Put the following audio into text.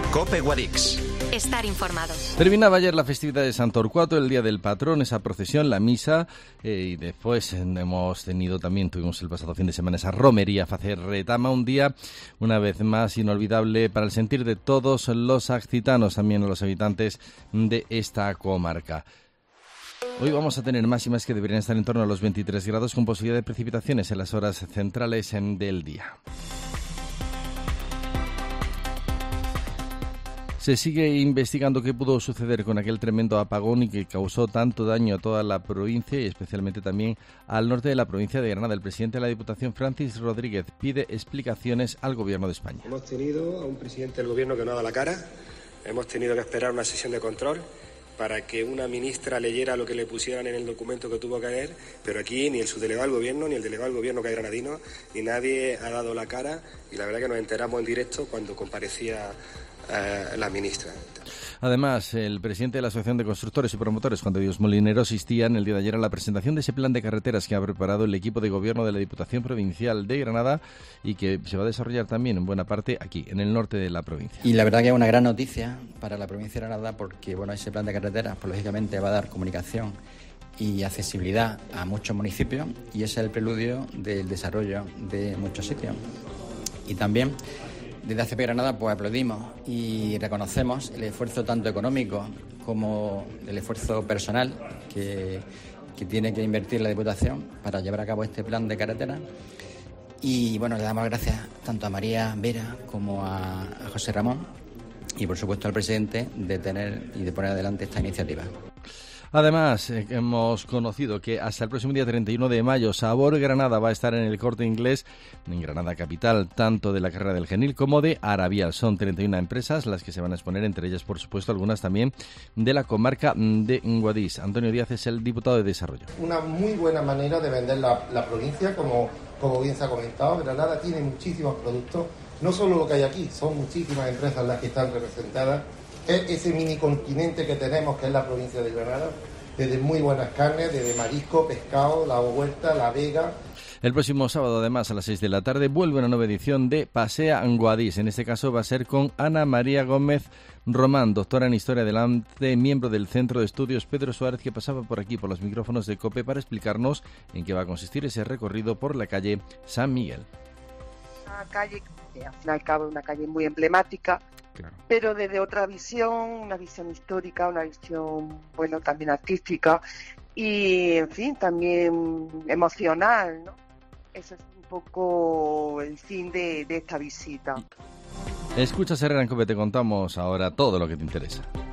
COPE Guadix. Estar informado. Terminaba ayer la festividad de Sant Torquato, el Día del Patrón, esa procesión, la misa, y después tuvimos el pasado fin de semana esa romería Facer Retama, un día, una vez más, inolvidable para el sentir de todos los accitanos, también los habitantes de esta comarca. Hoy vamos a tener máximas que deberían estar en torno a los 23 grados, con posibilidad de precipitaciones en las horas centrales del día. Se sigue investigando qué pudo suceder con aquel tremendo apagón y que causó tanto daño a toda la provincia y especialmente también al norte de la provincia de Granada. El presidente de la Diputación, Francis Rodríguez, pide explicaciones al Gobierno de España. Hemos tenido a un presidente del Gobierno que no ha dado la cara, hemos tenido que esperar una sesión de control para que una ministra leyera lo que le pusieran en el documento que tuvo que leer, pero aquí ni el subdelegado del Gobierno, ni el delegado del Gobierno que hay granadino, ni nadie ha dado la cara, y la verdad que nos enteramos en directo cuando comparecía la ministra. Además, el presidente de la Asociación de Constructores y Promotores, Juan de Dios Molinero, asistía en el día de ayer a la presentación de ese plan de carreteras que ha preparado el equipo de gobierno de la Diputación Provincial de Granada y que se va a desarrollar también en buena parte aquí, en el norte de la provincia. Y la verdad que es una gran noticia para la provincia de Granada porque, ese plan de carreteras, pues lógicamente va a dar comunicación y accesibilidad a muchos municipios y es el preludio del desarrollo de muchos sitios. Y también desde ACP Granada pues aplaudimos y reconocemos el esfuerzo tanto económico como el esfuerzo personal que tiene que invertir la Diputación para llevar a cabo este plan de carretera. Y le damos gracias tanto a María Vera como a José Ramón y por supuesto al presidente de tener y de poner adelante esta iniciativa. Además, hemos conocido que hasta el próximo día 31 de mayo Sabor Granada va a estar en el Corte Inglés, en Granada capital, tanto de la carrera del Genil como de Arabial. Son 31 empresas las que se van a exponer, entre ellas, por supuesto, algunas también de la comarca de Guadix. Antonio Díaz es el diputado de Desarrollo. Una muy buena manera de vender la provincia, como bien se ha comentado. Granada tiene muchísimos productos, no solo lo que hay aquí, son muchísimas empresas las que están representadas. Es ese mini continente que tenemos, que es la provincia de Granada, desde muy buenas carnes, desde marisco, pescado, la huerta, la vega. El próximo sábado, además, a las 6 de la tarde, vuelve una nueva edición de Pasea Guadix. En este caso va a ser con Ana María Gómez Román, doctora en Historia del Arte, miembro del Centro de Estudios Pedro Suárez, que pasaba por aquí, por los micrófonos de COPE, para explicarnos en qué va a consistir ese recorrido por la calle San Miguel. Una calle, que al fin y al cabo es una calle muy emblemática, claro, pero desde otra visión, una visión histórica, una visión, también artística y, en fin, también emocional, ¿no? Ese es un poco el fin de esta visita. Escucha, Herrera en COPE, te contamos ahora todo lo que te interesa.